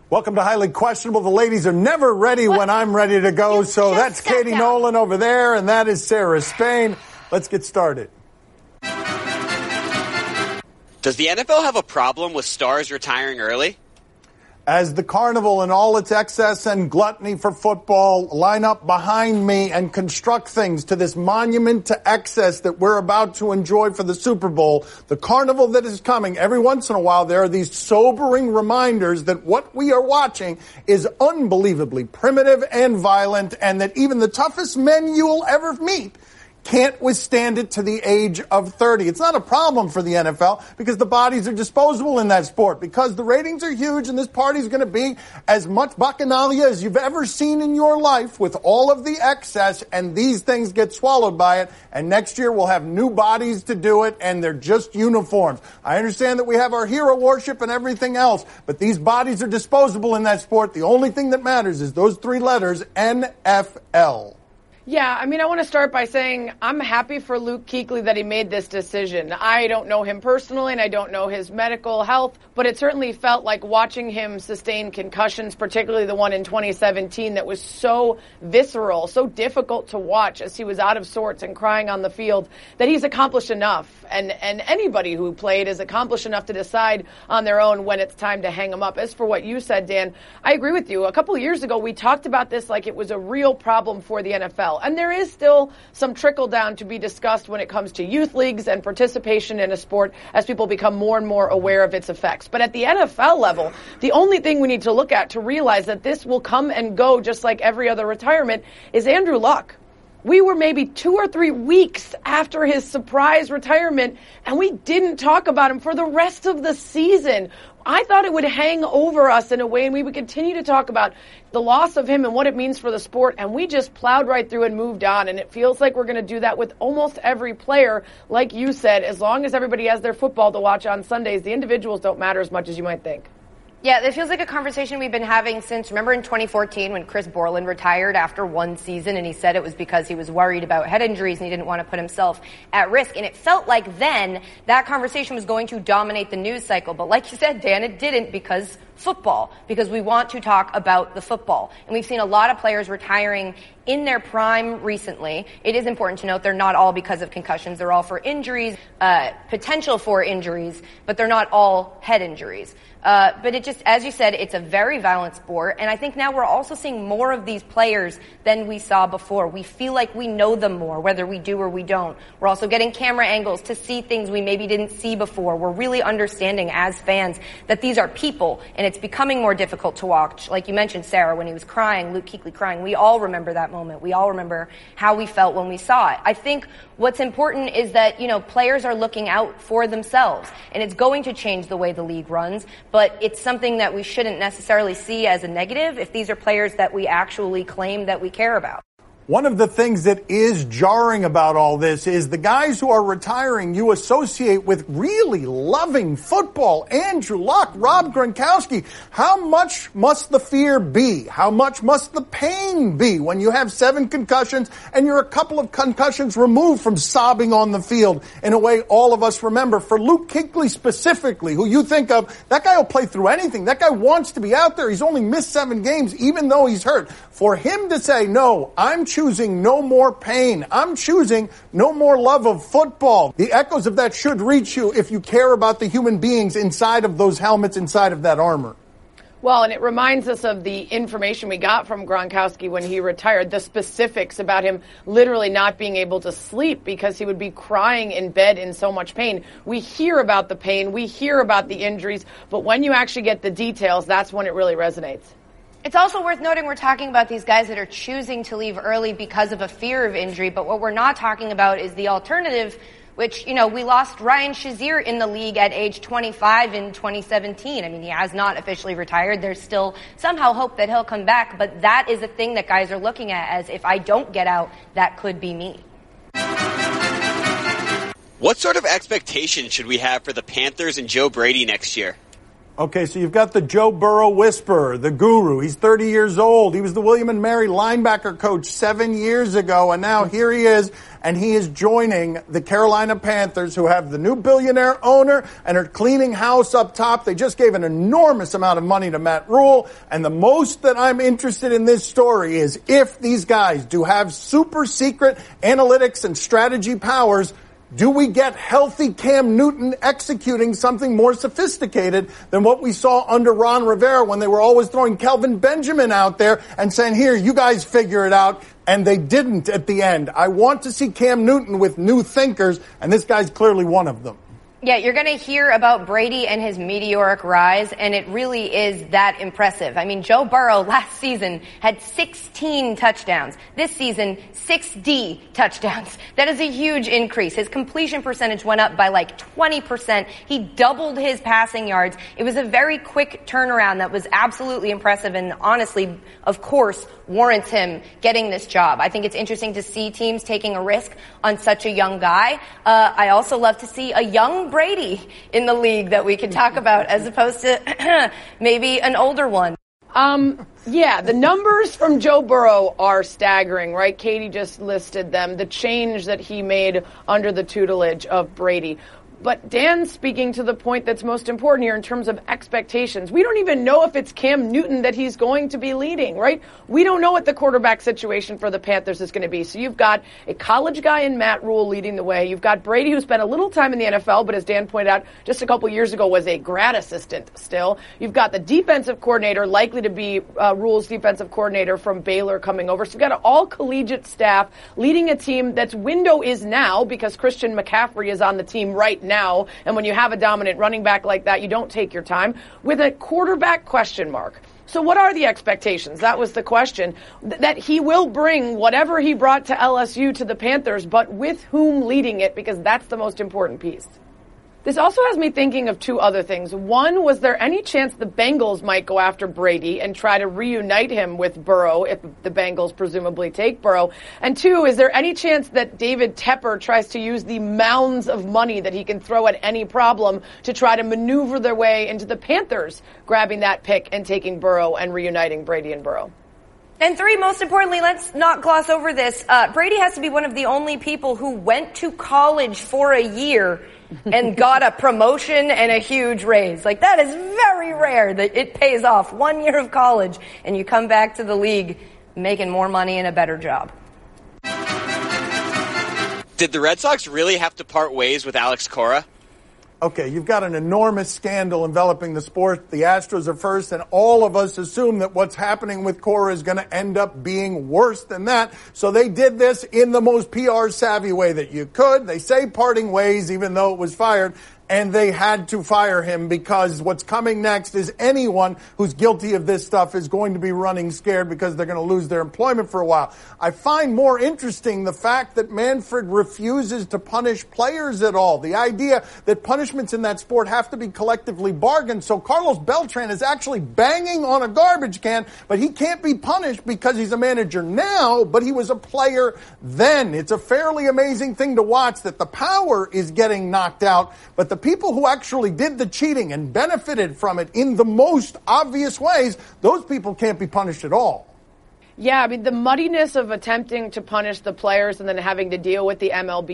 Welcome to Highly Questionable. The ladies are never ready when I'm ready to go. So that's Katie Nolan over there, and that is Sarah Spain. Let's get started. Does the NFL have a problem with stars retiring early? As the carnival in all its excess and gluttony for football line up behind me and construct things to this monument to excess that we're about to enjoy for the Super Bowl, the carnival that is coming, every once in a while there are these sobering reminders that what we are watching is unbelievably primitive and violent, and that even the toughest men you will ever meet can't withstand it to the age of 30. It's not a problem for the NFL because the bodies are disposable in that sport, because the ratings are huge, and this party's going to be as much bacchanalia as you've ever seen in your life with all of the excess, and these things get swallowed by it, and next year we'll have new bodies to do it, and they're just uniforms. I understand that we have our hero worship and everything else, but these bodies are disposable in that sport. The only thing that matters is those three letters, NFL. Yeah, I mean, I want to start by saying I'm happy for Luke Kuechly that he made this decision. I don't know him personally, and I don't know his medical health, but it certainly felt like watching him sustain concussions, particularly the one in 2017 that was so visceral, so difficult to watch as he was out of sorts and crying on the field, that he's accomplished enough. And anybody who played is accomplished enough to decide on their own when it's time to hang him up. As for what you said, Dan, I agree with you. A couple of years ago, we talked about this like it was a real problem for the NFL. And there is still some trickle down to be discussed when it comes to youth leagues and participation in a sport as people become more and more aware of its effects. But at the NFL level, the only thing we need to look at to realize that this will come and go just like every other retirement is Andrew Luck. We were maybe 2 or 3 weeks after his surprise retirement, and we didn't talk about him for the rest of the season. I thought it would hang over us in a way, and we would continue to talk about the loss of him and what it means for the sport, and we just plowed right through and moved on, and it feels like we're going to do that with almost every player. Like you said, as long as everybody has their football to watch on Sundays, the individuals don't matter as much as you might think. Yeah, it feels like a conversation we've been having since, remember in 2014 when Chris Borland retired after one season, and he said it was because he was worried about head injuries and he didn't want to put himself at risk. And it felt like then that conversation was going to dominate the news cycle. But like you said, Dan, it didn't, because we want to talk about the football. And we've seen a lot of players retiring in their prime recently. It is important to note they're not all because of concussions. They're all for injuries, potential for injuries, but they're not all head injuries. But it just, as you said, it's a very violent sport. And I think now we're also seeing more of these players than we saw before. We feel like we know them more, whether we do or we don't. We're also getting camera angles to see things we maybe didn't see before. We're really understanding as fans that these are people, and it's becoming more difficult to watch. Like you mentioned, Sarah, when he was crying, Luke Kuechly crying, we all remember that moment. We all remember how we felt when we saw it. I think what's important is that, players are looking out for themselves, and it's going to change the way the league runs, but it's something that we shouldn't necessarily see as a negative if these are players that we actually claim that we care about. One of the things that is jarring about all this is the guys who are retiring you associate with really loving football. Andrew Luck, Rob Gronkowski. How much must the fear be? How much must the pain be when you have 7 concussions and you're a couple of concussions removed from sobbing on the field in a way all of us remember? For Luke Kuechly specifically, who you think of, that guy will play through anything. That guy wants to be out there. He's only missed 7 games, even though he's hurt. For him to say, no, I'm choosing no more pain. I'm choosing no more love of football. The echoes of that should reach you if you care about the human beings inside of those helmets, inside of that armor. Well, and it reminds us of the information we got from Gronkowski when he retired, the specifics about him literally not being able to sleep because he would be crying in bed in so much pain. We hear about the pain, we hear about the injuries, but when you actually get the details, that's when it really resonates. It's also worth noting we're talking about these guys that are choosing to leave early because of a fear of injury, but what we're not talking about is the alternative, which, we lost Ryan Shazier in the league at age 25 in 2017. I mean, he has not officially retired. There's still somehow hope that he'll come back, but that is a thing that guys are looking at as, if I don't get out, that could be me. What sort of expectation should we have for the Panthers and Joe Brady next year? Okay, so you've got the Joe Burrow whisperer, the guru. He's 30 years old. He was the William & Mary linebacker coach 7 years ago, and now here he is, and he is joining the Carolina Panthers, who have the new billionaire owner and are cleaning house up top. They just gave an enormous amount of money to Matt Rule, and the most that I'm interested in this story is if these guys do have super secret analytics and strategy powers, do we get healthy Cam Newton executing something more sophisticated than what we saw under Ron Rivera when they were always throwing Kelvin Benjamin out there and saying, here, you guys figure it out, and they didn't at the end. I want to see Cam Newton with new thinkers, and this guy's clearly one of them. Yeah, you're going to hear about Brady and his meteoric rise, and it really is that impressive. I mean, Joe Burrow last season had 16 touchdowns. This season, 6 touchdowns. That is a huge increase. His completion percentage went up by like 20%. He doubled his passing yards. It was a very quick turnaround that was absolutely impressive and honestly, of course, warrants him getting this job. I think it's interesting to see teams taking a risk on such a young guy. I also love to see a young Brady in the league that we can talk about as opposed to maybe an older one. Yeah, the numbers from Joe Burrow are staggering, right? Katie just listed them, the change that he made under the tutelage of Brady. But Dan's speaking to the point that's most important here in terms of expectations. We don't even know if it's Cam Newton that he's going to be leading, right? We don't know what the quarterback situation for the Panthers is going to be. So you've got a college guy in Matt Rule leading the way. You've got Brady, who spent a little time in the NFL, but as Dan pointed out, just a couple years ago was a grad assistant still. You've got the defensive coordinator, likely to be Rule's defensive coordinator from Baylor coming over. So you've got an all-collegiate staff leading a team that's window is now because Christian McCaffrey is on the team right now, and when you have a dominant running back like that, you don't take your time, with a quarterback question mark. So what are the expectations? That was the question. That he will bring whatever he brought to LSU to the Panthers, but with whom leading it, because that's the most important piece. This also has me thinking of two other things. One, was there any chance the Bengals might go after Brady and try to reunite him with Burrow if the Bengals presumably take Burrow? And two, is there any chance that David Tepper tries to use the mounds of money that he can throw at any problem to try to maneuver their way into the Panthers grabbing that pick and taking Burrow and reuniting Brady and Burrow? And three, most importantly, let's not gloss over this. Brady has to be one of the only people who went to college for a year and got a promotion and a huge raise. Like, that is very rare that it pays off. 1 year of college and you come back to the league making more money and a better job. Did the Red Sox really have to part ways with Alex Cora? Okay, you've got an enormous scandal enveloping the sport. The Astros are first, and all of us assume that what's happening with Cora is going to end up being worse than that. So they did this in the most PR-savvy way that you could. They say parting ways, even though it was fired. And they had to fire him because what's coming next is anyone who's guilty of this stuff is going to be running scared because they're going to lose their employment for a while. I find more interesting the fact that Manfred refuses to punish players at all. The idea that punishments in that sport have to be collectively bargained. So Carlos Beltran is actually banging on a garbage can, but he can't be punished because he's a manager now, but he was a player then. It's a fairly amazing thing to watch that the power is getting knocked out, but the people who actually did the cheating and benefited from it in the most obvious ways, those people can't be punished at all. Yeah, I mean, the muddiness of attempting to punish the players and then having to deal with the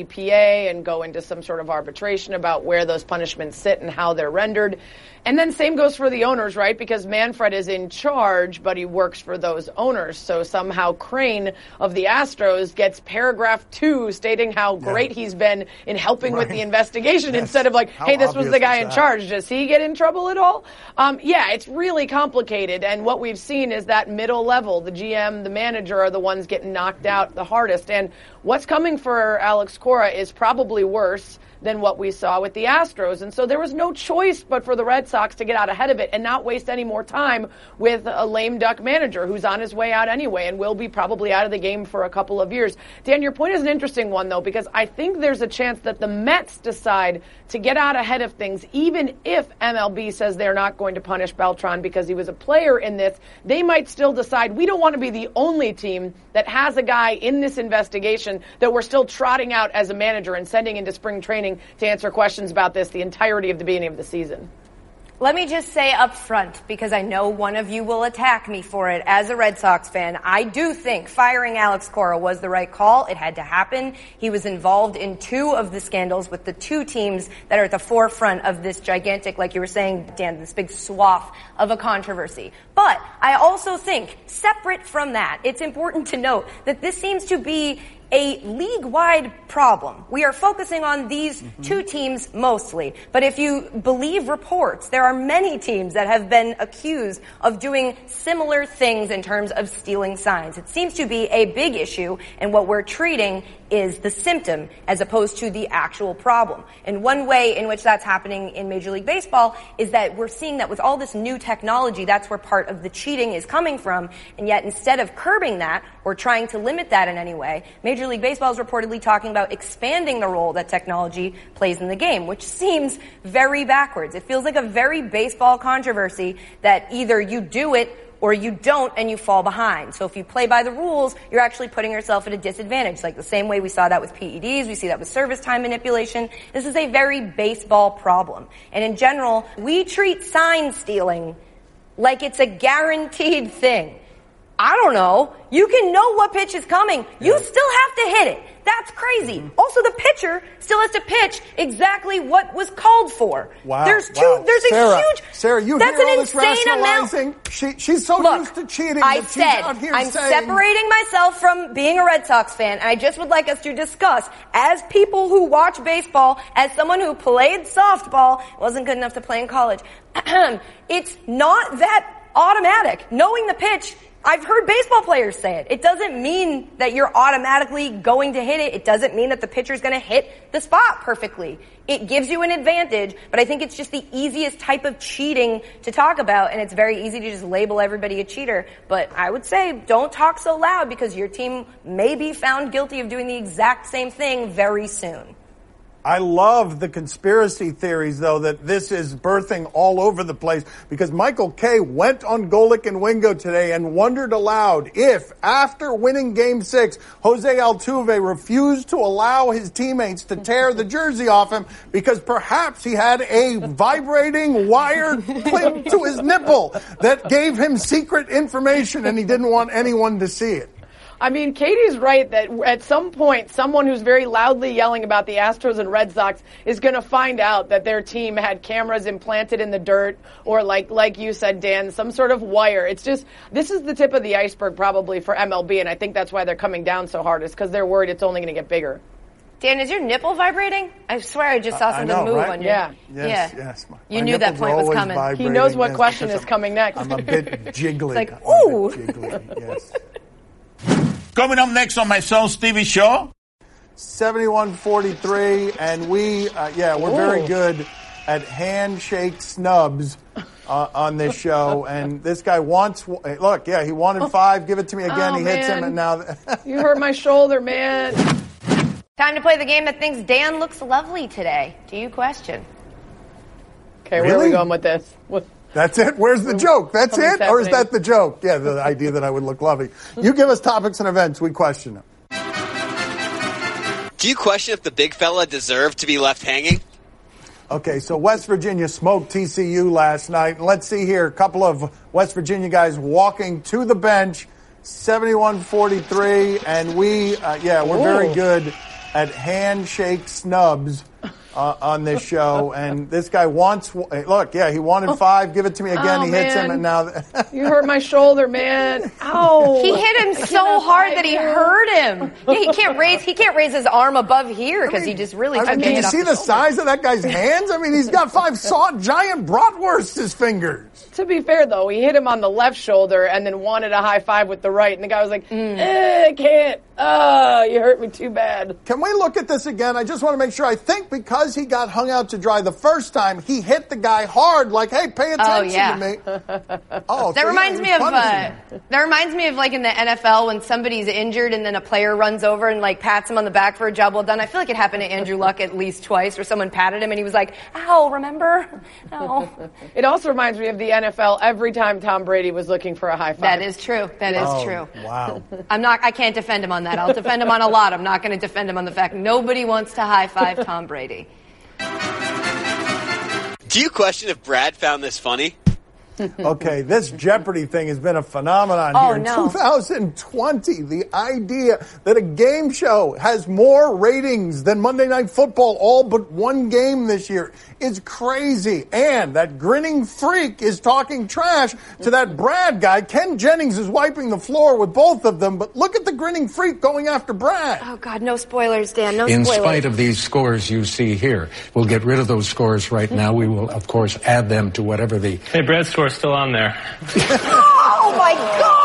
MLBPA and go into some sort of arbitration about where those punishments sit and how they're rendered. And then same goes for the owners, right? Because Manfred is in charge, but he works for those owners. So somehow Crane of the Astros gets paragraph 2 stating how great he's been in helping with the investigation instead of like, hey, this was the guy in charge. Does he get in trouble at all? Yeah, it's really complicated. And what we've seen is that middle level, the GM, the manager are the ones getting knocked out the hardest. And what's coming for Alex Cora is probably worse than what we saw with the Astros. And so there was no choice but for the Red Sox to get out ahead of it and not waste any more time with a lame duck manager who's on his way out anyway and will be probably out of the game for a couple of years. Dan, your point is an interesting one, though, because I think there's a chance that the Mets decide to get out ahead of things, even if MLB says they're not going to punish Beltran because he was a player in this. They might still decide we don't want to be the only team that has a guy in this investigation that we're still trotting out as a manager and sending into spring training to answer questions about this the entirety of the beginning of the season. Let me just say up front, because I know one of you will attack me for it, as a Red Sox fan, I do think firing Alex Cora was the right call. It had to happen. He was involved in 2 of the scandals with the 2 teams that are at the forefront of this gigantic, like you were saying, Dan, this big swath of a controversy. But I also think, separate from that, it's important to note that this seems to be a league-wide problem. We are focusing on these 2 teams mostly. But if you believe reports, there are many teams that have been accused of doing similar things in terms of stealing signs. It seems to be a big issue, and what we're treating is the symptom as opposed to the actual problem. And one way in which that's happening in Major League Baseball is that we're seeing that with all this new technology, that's where part of the cheating is coming from. And yet instead of curbing that or trying to limit that in any way, Major League Baseball is reportedly talking about expanding the role that technology plays in the game, which seems very backwards. It feels like a very baseball controversy that either you do it or you don't and you fall behind. So if you play by the rules, you're actually putting yourself at a disadvantage. Like the same way we saw that with PEDs, we see that with service time manipulation. This is a very baseball problem. And in general, we treat sign stealing like it's a guaranteed thing. I don't know. You can know what pitch is coming. You still have to hit it. That's crazy. Also, the pitcher still has to pitch exactly what was called for. Wow. There's Sarah, a huge... Sarah, you that's hear all an this insane rationalizing? She's so Look, used to cheating I that said, she's out here I'm saying... separating myself from being a Red Sox fan, and I just would like us to discuss, as people who watch baseball, as someone who played softball, wasn't good enough to play in college, it's not that automatic. Knowing the pitch... I've heard baseball players say it. It doesn't mean that you're automatically going to hit it. It doesn't mean that the pitcher's going to hit the spot perfectly. It gives you an advantage, but I think it's just the easiest type of cheating to talk about, and it's very easy to just label everybody a cheater. But I would say don't talk so loud because your team may be found guilty of doing the exact same thing very soon. I love the conspiracy theories, though, that this is birthing all over the place, because Michael Kay went on Golic and Wingo today and wondered aloud if, after winning Game 6, Jose Altuve refused to allow his teammates to tear the jersey off him because perhaps he had a vibrating wire clipped to his nipple that gave him secret information and he didn't want anyone to see it. I mean, Katie's right that at some point, someone who's very loudly yelling about the Astros and Red Sox is going to find out that their team had cameras implanted in the dirt or like you said, Dan, some sort of wire. It's just, this is the tip of the iceberg probably for MLB, and I think that's why they're coming down so hard, is because they're worried it's only going to get bigger. Dan, is your nipple vibrating? I swear I just saw something move right? on you. Yeah. Yes. You knew that point was coming. He knows what question is coming next. I'm a bit jiggly. It's like, ooh. Yes. Coming up next on my son Stevie show. 71-43, and we're very good at handshake snubs on this show. And this guy wants, he wanted 5. Give it to me again. He hits him, and now you hurt my shoulder, man. Time to play the game that thinks Dan looks lovely today. Do you question? Okay, where are we going with this? That's it? Where's the joke? That's it? Or is that the joke? Yeah, the idea that I would look lovely. You give us topics and events, we question them. Do you question if the big fella deserved to be left hanging? Okay, so West Virginia smoked TCU last night. And let's see here, a couple of West Virginia guys walking to the bench, 71-43, and we're very good at handshake snubs on this show. And this guy wants, he wanted 5. Give it to me again. He hits him, and now you hurt my shoulder, man. Ow! He hit him so hard that he hurt him. Yeah, he can't raise his arm above here because he just really. Can you see the size of that guy's hands? I mean, he's got 5 giant bratwursts his fingers. To be fair, though, he hit him on the left shoulder and then wanted a high five with the right, and the guy was like, I can't. Oh, you hurt me too bad. Can we look at this again? I just want to make sure. I think because he got hung out to dry the first time, he hit the guy hard, like, hey, pay attention to me. That reminds me of like in the NFL when somebody's injured and then a player runs over and like pats him on the back for a job well done. I feel like it happened to Andrew Luck at least twice, where someone patted him and he was like, ow, remember? Ow. It also reminds me of the NFL every time Tom Brady was looking for a high five. That is true. That is true. Wow. I can't defend him on that. I'll defend him on a lot. I'm not going to defend him on the fact nobody wants to high five Tom Brady. Do Do you question if Brad found this funny? Okay, this Jeopardy thing has been a phenomenon here. In 2020, the idea that a game show has more ratings than Monday Night Football, all but one game this year, is crazy. And that grinning freak is talking trash to that Brad guy. Ken Jennings is wiping the floor with both of them, but look at the grinning freak going after Brad. Oh, God, no spoilers, Dan, no In spoilers. spite of these scores you see here, we'll get rid of those scores right now. We will, of course, add them to whatever the... Hey, Brad's score's still on there. Oh, my God!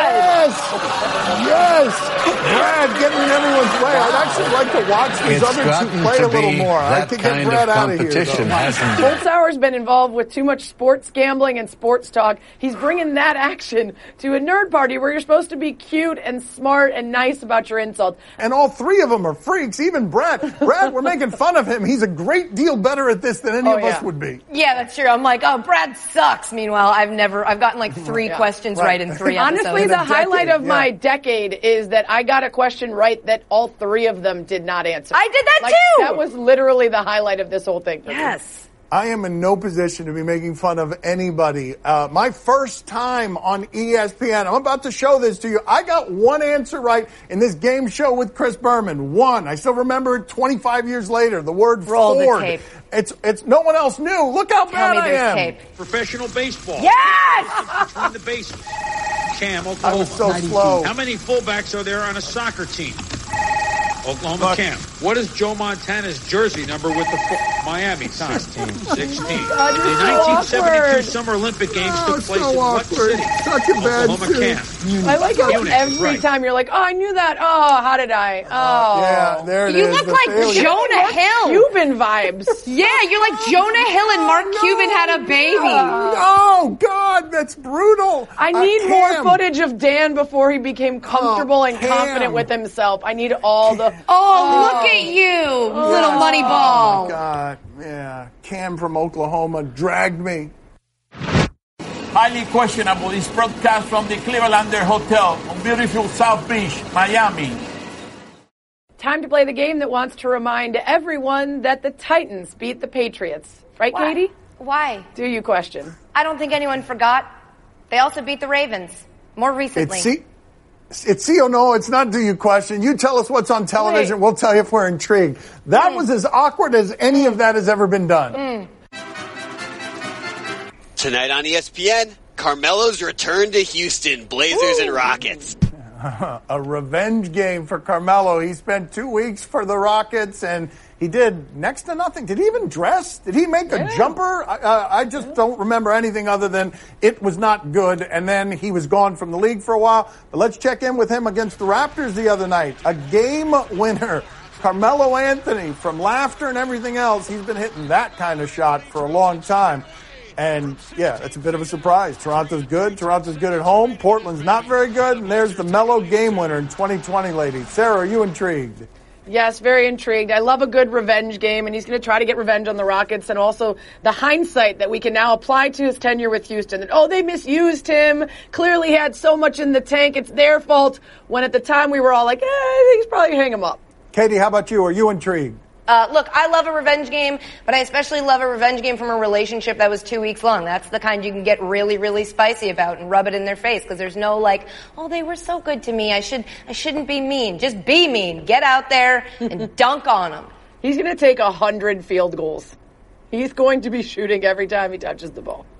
Yes! Brad getting in everyone's way. I'd actually like to watch these other two play a little more. I could get Brad out of here. Holtzhauer's been involved with too much sports gambling and sports talk. He's bringing that action to a nerd party where you're supposed to be cute and smart and nice about your insults. And all three of them are freaks, even Brad. Brad, we're making fun of him. He's a great deal better at this than any of us would be. Yeah, that's true. I'm like, oh, Brad sucks. Meanwhile, I've gotten like 3 questions right in 3 episodes. Honestly, the highlight of my decade is that I got a question right that all 3 of them did not answer. I did that too! That was literally the highlight of this whole thing. Yes. I am in no position to be making fun of anybody. My first time on ESPN, I'm about to show this to you. I got one answer right in this game show with Chris Berman. One. I still remember it 25 years later. The word Roll Ford. the tape. It's no one else knew. Look how bad I am. Tape. Professional baseball. Yes! Between the bases. Cam, Oklahoma. I was so slow. How many fullbacks are there on a soccer team? Oklahoma Cam. What is Joe Montana's jersey number with the Miami Tom? 16. The 1972 Summer Olympic Games took place in what city? Such a bad Oklahoma Cam. I like how every time you're like, oh, I knew that. Oh, how did I? Oh. Yeah, there it is. You look like Jonah Hill. Cuban vibes. Yeah, you're like Jonah Hill and Mark Cuban had a baby. Oh, God, that's brutal. I need more footage of Dan before he became comfortable and confident with himself. I need all the... Oh, look at you, little money ball. Oh, God, yeah. Cam from Oklahoma dragged me. Highly questionable. This broadcast from the Clevelander Hotel on beautiful South Beach, Miami. Time to play the game that wants to remind everyone that the Titans beat the Patriots. Right, Why? Katie? Why? Do you question? I don't think anyone forgot. They also beat the Ravens more recently. It's see or no, it's not do you question. You tell us what's on television, we'll tell you if we're intrigued. That was as awkward as any of that has ever been done. Tonight on ESPN, Carmelo's return to Houston, Blazers and Rockets. A revenge game for Carmelo. He spent 2 weeks for the Rockets, and he did next to nothing. Did he even dress? Did he make a jumper? I just don't remember anything other than it was not good, and then he was gone from the league for a while. But let's check in with him against the Raptors the other night. A game winner. Carmelo Anthony, from laughter and everything else, he's been hitting that kind of shot for a long time. And, yeah, it's a bit of a surprise. Toronto's good. Toronto's good at home. Portland's not very good. And there's the Melo game winner in 2020, ladies. Sarah, are you intrigued? Yes, very intrigued. I love a good revenge game, and he's going to try to get revenge on the Rockets, and also the hindsight that we can now apply to his tenure with Houston. That, oh, they misused him. Clearly he had so much in the tank. It's their fault. When at the time we were all like, I think he's probably hang him up. Katie, how about you? Are you intrigued? Look, I love a revenge game, but I especially love a revenge game from a relationship that was 2 weeks long. That's the kind you can get really, really spicy about and rub it in their face, because there's no like, oh, they were so good to me. I shouldn't be mean. Just be mean. Get out there and dunk on them. He's going to take 100 field goals. He's going to be shooting every time he touches the ball.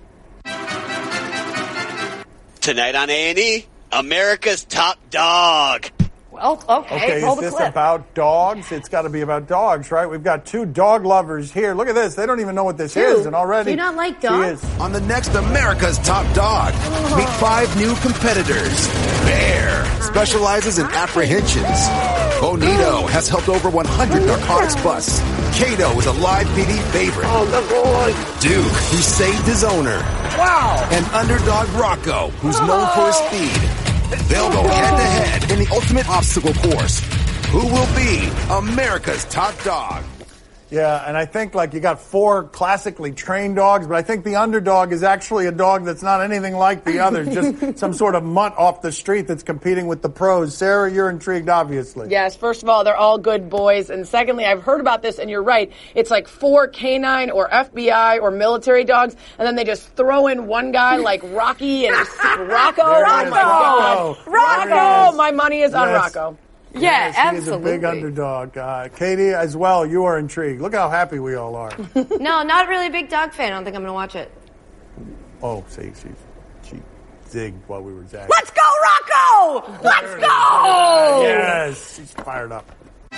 Tonight on A&E, America's Top Dog. Well, okay, roll the is this clip. about dogs? It's got to be about dogs, right? We've got 2 dog lovers here. Look at this. They don't even know what this is, and already do you not like dogs? she is. On the next America's Top Dog, meet 5 new competitors. Bear specializes in apprehensions. Bonito has helped over 100 narcotics busts. Kato is a live PD favorite. Oh, good boy. Duke, who saved his owner. Wow. And underdog Rocco, who's known for his speed. They'll go head-to-head in the ultimate obstacle course. Who will be America's top dog? Yeah, and I think like you got 4 classically trained dogs, but I think the underdog is actually a dog that's not anything like the others, just some sort of mutt off the street that's competing with the pros. Sarah, you're intrigued, obviously. Yes, first of all, they're all good boys. And secondly, I've heard about this, and you're right. It's like 4 canine or FBI or military dogs, and then they just throw in one guy like Rocky and Rocco. Oh, my God. Rocco! My money is on Rocco. Yeah, absolutely. He's a big underdog. Katie, as well, you are intrigued. Look how happy we all are. No, not really a big dog fan. I don't think I'm going to watch it. Oh, see, she zigged while we were zagging. Let's go, Rocco! Let's go! Yes, she's fired up.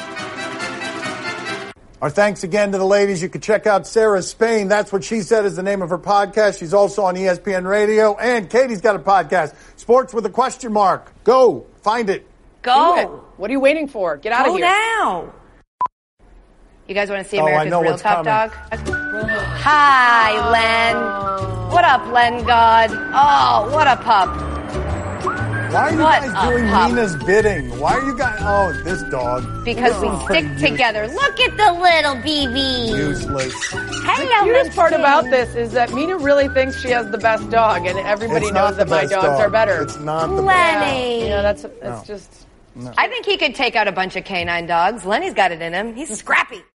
Our thanks again to the ladies. You can check out Sarah Spain. That's What She Said is the name of her podcast. She's also on ESPN Radio. And Katie's got a podcast, Sports with a Question Mark. Go, find it. Go. What are you waiting for? Get out of here. Go now. You guys want to see America's Real Top Dog? Hi, Len. What up, Len God? Oh, what a pup. Why are you guys doing Nina's bidding? Why are you guys... Oh, this dog. Because we stick together. Look at the little BB. Useless. The cutest part about this is that Mina really thinks she has the best dog, and everybody knows that my dogs are better. It's not the Lenny. best. It's just... I think he could take out a bunch of canine dogs. Lenny's got it in him. He's scrappy.